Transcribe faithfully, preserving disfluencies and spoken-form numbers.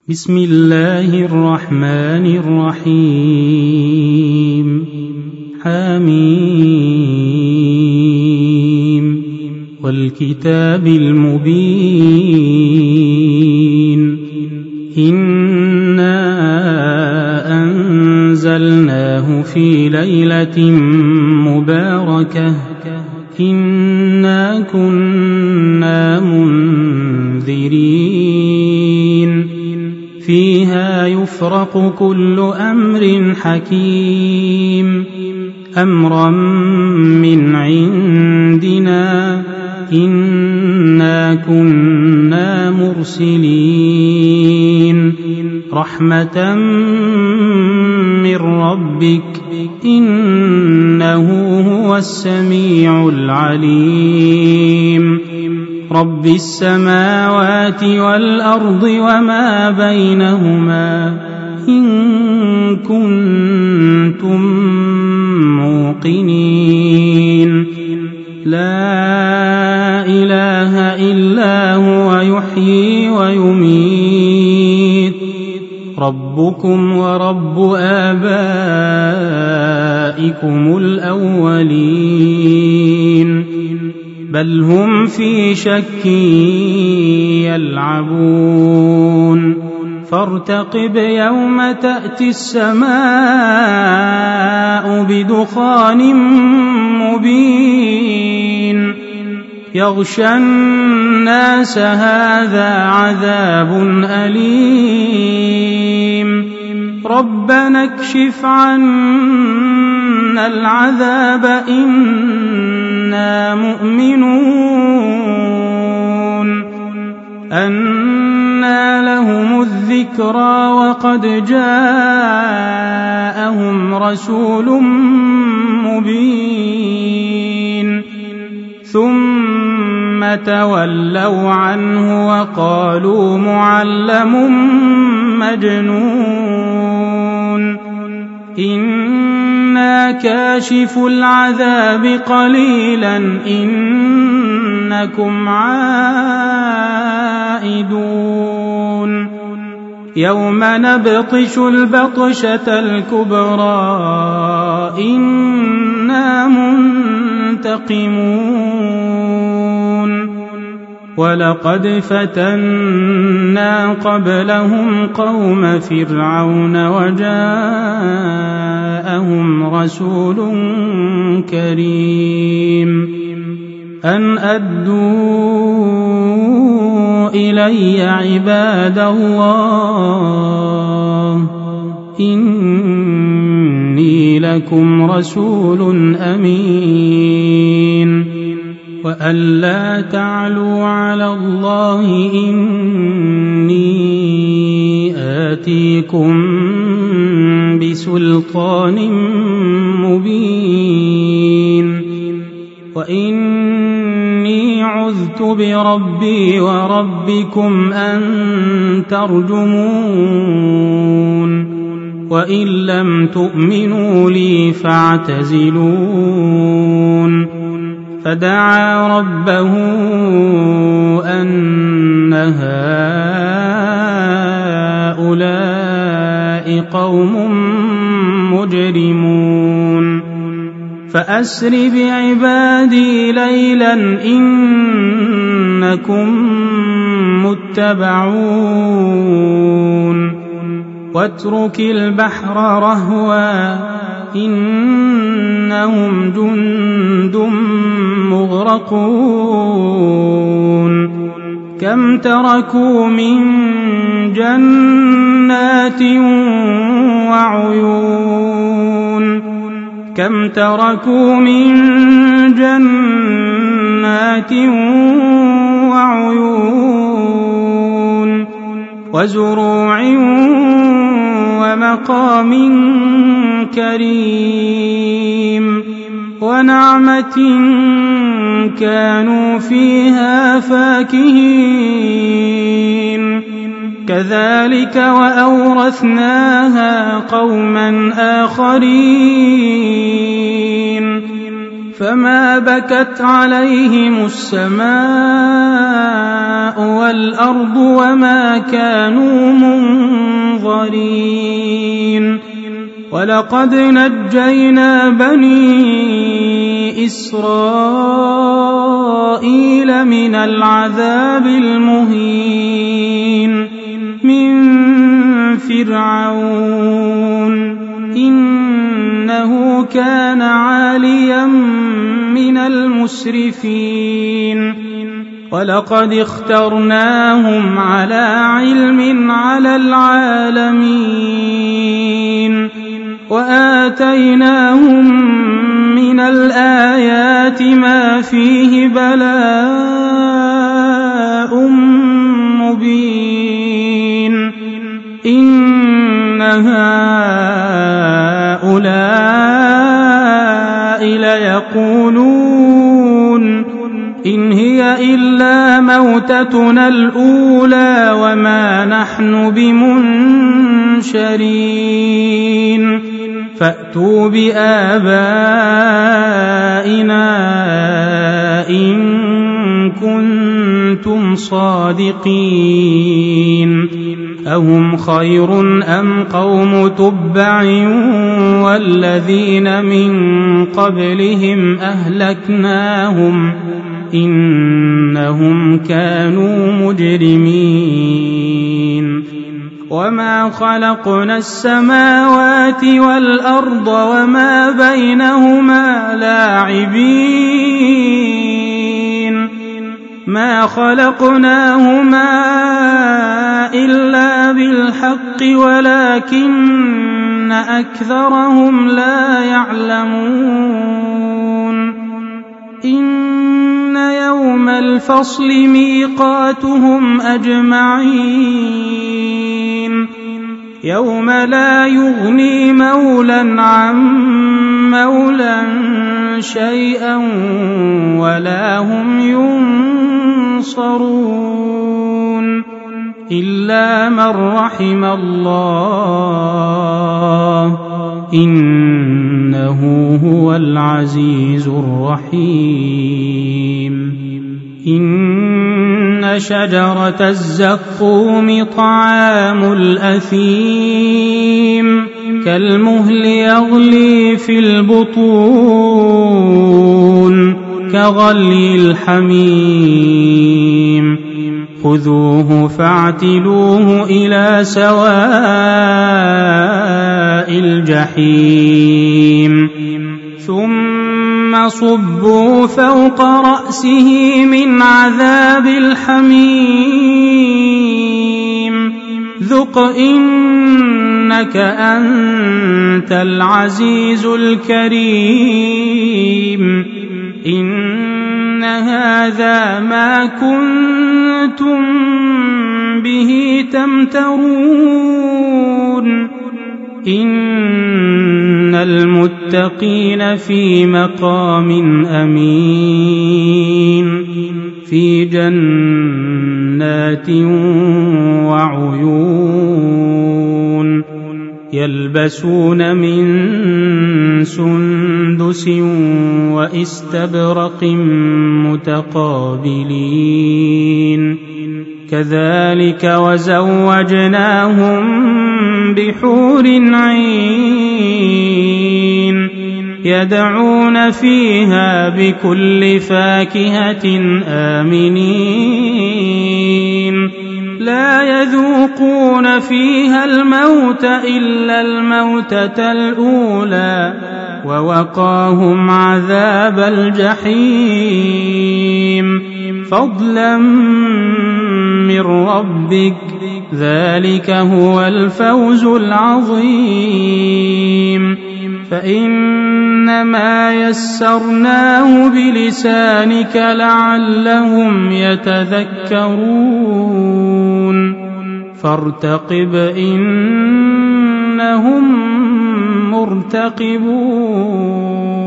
بسم الله الرحمن الرحيم حميم والكتاب المبين إنا أنزلناه في ليلة مباركة إنا كنا منذرين فيها يفرق كل أمر حكيم أمرا من عندنا إنا كنا مرسلين رحمة من ربك إنه هو السميع العليم رب السماوات والأرض وما بينهما إن كنتم موقنين لا إله إلا هو يحيي ويميت ربكم ورب آبائكم الأولين بل هم في شك يلعبون فارتقب يوم تأتي السماء بدخان مبين يغشى الناس هذا عذاب أليم ربنا اكشف عنا العذاب إنا مؤمنون أنى لهم الذكرى وقد جاءهم رسول مبين ثم تولوا عنه وقالوا معلم مجنون إنا كاشف العذاب قليلا إنكم عائدون يوم نبطش البطشة الكبرى إنا منتقمون ولقد فتنا قبلهم قوم فرعون وجاءهم رسول كريم أن أدوا إلي عباد الله إني لكم رسول أمين وأن لا تعلوا على الله إني آتيكم بسلطان مبين وإني عذت بربي وربكم أن ترجمون وإن لم تؤمنوا لي فاعتزلون فدعا ربه أن هؤلاء قوم مجرمون فأسر بعبادي ليلا إنكم متبعون واترك البحر رهوا إنهم جند مغرقون كم تركوا من جنات وعيون كم تركوا من جنات وعيون وزروع ومقام كريم ونعمة كانوا فيها فاكهين كذلك وأورثناها قوما آخرين فما بكت عليهم السماء والأرض وما كانوا منظرين ولقد نجينا بني إسرائيل من العذاب المهين من فرعون إنه كان عاليا من المسرفين ولقد اخترناهم على علم على العالمين وآتيناهم من الآيات ما فيه بلاء مبين إن هؤلاء ليقولون إن هي إلا موتتنا الأولى وما نحن بمنشرين فأتوا بآبائنا إن كنتم صادقين أهم خير أم قوم تبع والذين من قبلهم أهلكناهم إنهم كانوا مجرمين وما خلقنا السماوات والأرض وما بينهما لاعبين ما خلقناهما إلا بالحق ولكن أكثرهم لا يعلمون إن يوم الفصل ميقاتهم أجمعين يوم لا يغني مولى عن مولى شيئا ولا هم ينصرون إلا من رحم الله إنه هو العزيز الرحيم إن شجرة الزقوم طعام الأثيم كالمهل يغلي في البطون كغلي الحميم خذوه فاعتلوه إلى سواء الجحيم ثم صبوا فوق رأسه من عذاب الحميم ذق إنك أنت العزيز الكريم إن هذا ما كنتم به تمترون إن المتقين في مقام أمين في جنات وعيون يلبسون من سندس واستبرق متقابلين كذلك وزوجناهم بحور عين يدعون فيها بكل فاكهة آمنين لا يذوقون فيها الموت إلا الموتة الأولى ووقاهم عذاب الجحيم فضلا من ربك ذلك هو الفوز العظيم فإنما يسرناه بلسانك لعلهم يتذكرون فارتقب إنهم مرتقبون.